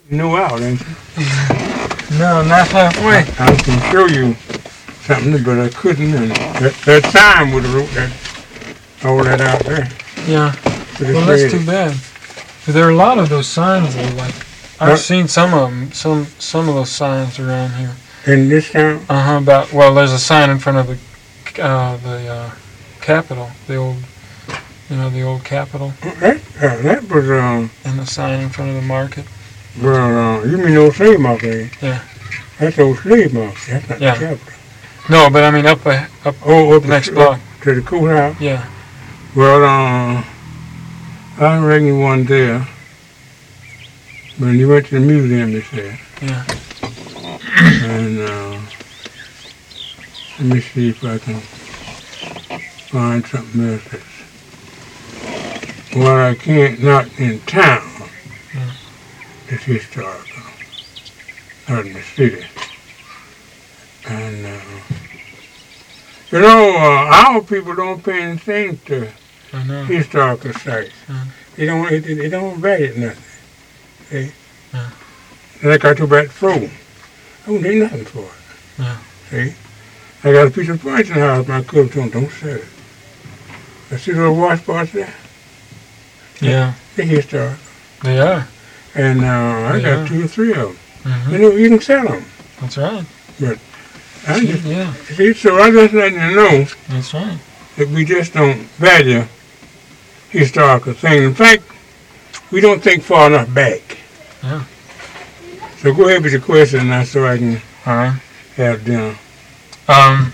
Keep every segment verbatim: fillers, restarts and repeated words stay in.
No out, ain't you? No, not halfway. I, I can show you something, but I couldn't. And that, that time would have wrote that, all that out there. Yeah. But Well, that's too bad. There are a lot of those signs, though. Like I've What? seen some of them, some some of those signs around here. In this town? Uh huh. About well, there's a sign in front of the uh, the uh, Capitol, the old, you know, the old Capitol, That, uh, that was, um, and the sign in front of the market. well, uh, you mean old slave market, ain't it? Yeah. That's old slave market. That's not Yeah. the Capitol. No, but I mean up a, up Oh, up the next to- block. To the courthouse? Yeah. Well, uh, I reckon one there. When you went to the museum, they said. Yeah. And, uh, let me see if I can find something else that's, well, I can't, not in town, Hmm. it's historical, not in the city. And, uh, you know, uh, our people don't pay anything to I know. historical sites. Mm. They don't, they, they don't value nothing. See? Yeah. Like I told about Fro. I don't need nothing for it. Yeah. See? I got a piece of furniture in the house, my cook told them, don't sell it. I see those wash spots there? Yeah. They're historical. They are. And uh, I They got are. two or three of them. Hmm. You know, you can sell them. That's right. I just, Yeah. see, so I just letting you know That's right. that we just don't value historical things. In fact, we don't think far enough back. Yeah. So go ahead with your question now so I can All right. have dinner. Um.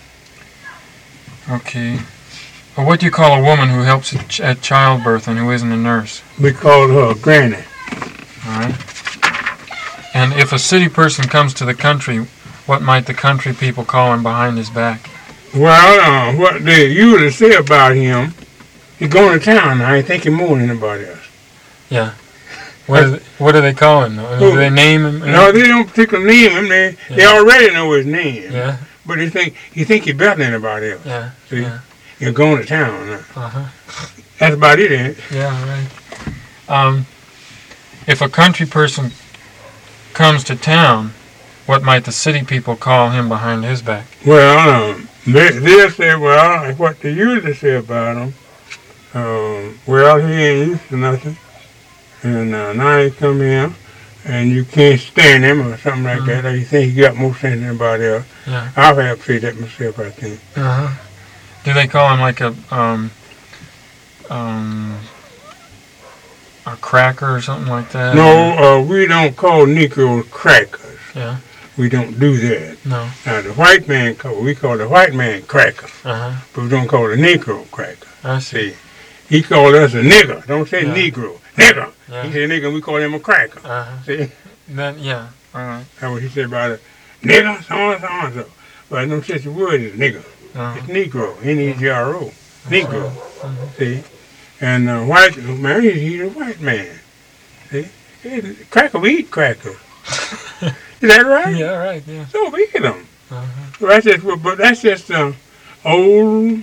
Okay. Well, what do you call a woman who helps at, ch- at childbirth and who isn't a nurse? We called her Granny. All right. And if a city person comes to the country, what might the country people call him behind his back? Well, uh, what they usually say about him, he's going to town now. I think he's more than anybody else. Yeah. What do they, what do they call him? though? Who? Do they name him? No, they don't particularly name him. They, they Yeah. already know his name. Yeah. But they think he think he's better than anybody else. Yeah. See? Yeah. You're going to town now. Uh huh. That's about it, ain't it? Yeah. Right. Um. If a country person comes to town, what might the city people call him behind his back? Well, um, they, they'll say, well, what they usually say about him, um, well, he ain't used to nothing. And uh, now he come here, and you can't stand him or something like Mhm. that. Or you think he got more sense than anybody else. Yeah. I've had to say that myself, I think. Uh huh. Do they call him like a um um a cracker or something like that? No, uh, we don't call Negroes crackers. Yeah. We don't do that. No. Now, the white man, call, we call the white man cracker, Uh huh. but we don't call the Negro cracker. I see. See, he called us a nigger. Don't say Yeah. Negro. Nigger. Yeah. He said nigger, we call him a cracker. Uh huh. See, Then yeah. All right. that's what he said about it. Nigger, so-and-so, so-and-so. But no such a word as nigger. Uh-huh. It's Negro, N E G R O. Negro. Mhm. See? And uh, white man, he's, he's a white man. See? He's- Cracker, we eat crackers. Is that right? Yeah. Right. Yeah. So we eat them. Uh-huh. So that's just, but that's just uh, old,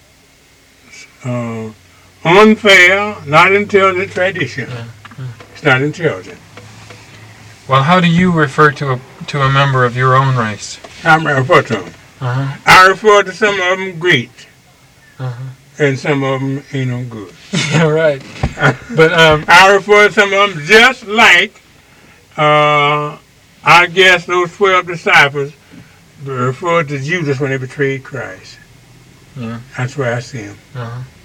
uh, unfair, not intelligent tradition. Yeah, yeah. It's not intelligent. Well, how do you refer to a to a member of your own race? I refer to them. Uh huh. I refer to some of them great, Uh huh. and some of them ain't no good. Yeah. Right. But um. I refer to some of them just like, uh, I guess those twelve disciples referred to Judas when they betrayed Christ. Yeah. That's where I see him. Uh huh.